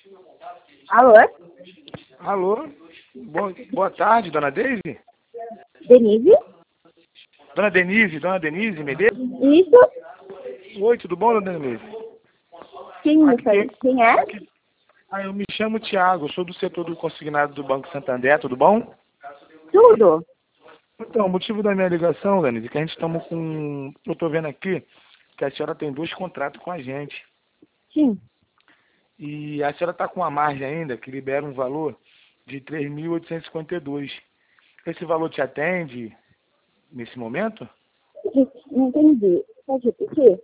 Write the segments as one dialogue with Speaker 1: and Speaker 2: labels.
Speaker 1: Alô?
Speaker 2: Alô? Boa tarde, dona Deise?
Speaker 1: Denise?
Speaker 2: Dona Denise Medeiros?
Speaker 1: Isso?
Speaker 2: Oi, tudo bom, dona Denise?
Speaker 1: Quem
Speaker 2: Aqui,
Speaker 1: Quem é?
Speaker 2: eu me chamo Thiago, eu sou do setor do consignado do Banco Santander, tudo bom?
Speaker 1: Tudo.
Speaker 2: Então, o motivo da minha ligação, Denise, é que a gente estamos com... Eu estou vendo aqui que a senhora tem 2 contratos com a gente.
Speaker 1: Sim.
Speaker 2: E a senhora está com uma margem ainda que libera um valor de 3.852. Esse valor te atende nesse momento?
Speaker 1: Não entendi. Pode repetir?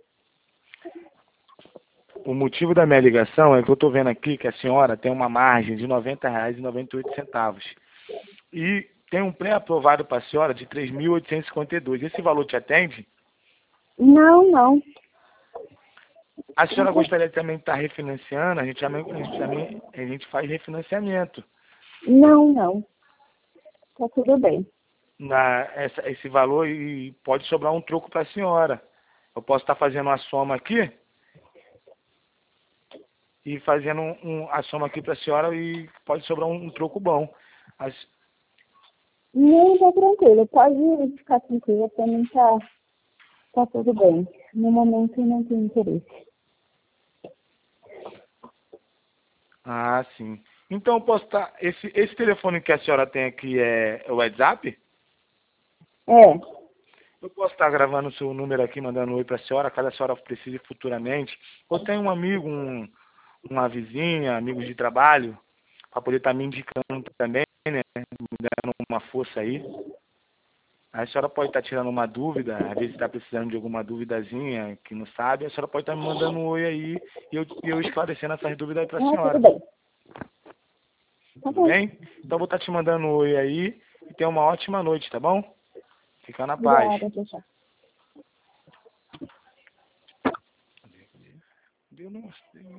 Speaker 2: O motivo da minha ligação é que eu estou vendo aqui que a senhora tem uma margem de R$ 90,98. E tem um pré-aprovado para a senhora de 3.852. Esse valor te atende?
Speaker 1: Não.
Speaker 2: A senhora gostaria também de estar refinanciando? A gente faz refinanciamento.
Speaker 1: Não. Tá tudo bem.
Speaker 2: Esse valor e pode sobrar um troco para a senhora. Eu posso estar fazendo uma soma aqui e fazendo a soma aqui para a senhora e pode sobrar um troco bom.
Speaker 1: Não, tá tranquilo. Pode ficar tranquila. Pra mim tá tudo bem. No momento eu não tenho interesse.
Speaker 2: Ah, sim. Então eu posso estar. Esse telefone que a senhora tem aqui é o WhatsApp?
Speaker 1: É.
Speaker 2: Eu posso estar gravando o seu número aqui, mandando um oi para a senhora, caso a senhora precise futuramente. Eu tenho um amigo, uma vizinha, amigos de trabalho, para poder estar me indicando também, né? Me dando uma força aí. A senhora pode estar tirando uma dúvida, às vezes está precisando de alguma duvidazinha que não sabe, a senhora pode estar me mandando um oi aí e eu esclarecendo essas dúvidas aí para a
Speaker 1: Tudo
Speaker 2: senhora.
Speaker 1: bem. Tá
Speaker 2: Tudo
Speaker 1: bom.
Speaker 2: bem? Então vou estar te mandando um oi aí e tenha uma ótima noite, tá bom? Fica na paz.
Speaker 1: Obrigada, tchau.
Speaker 2: Deu, não.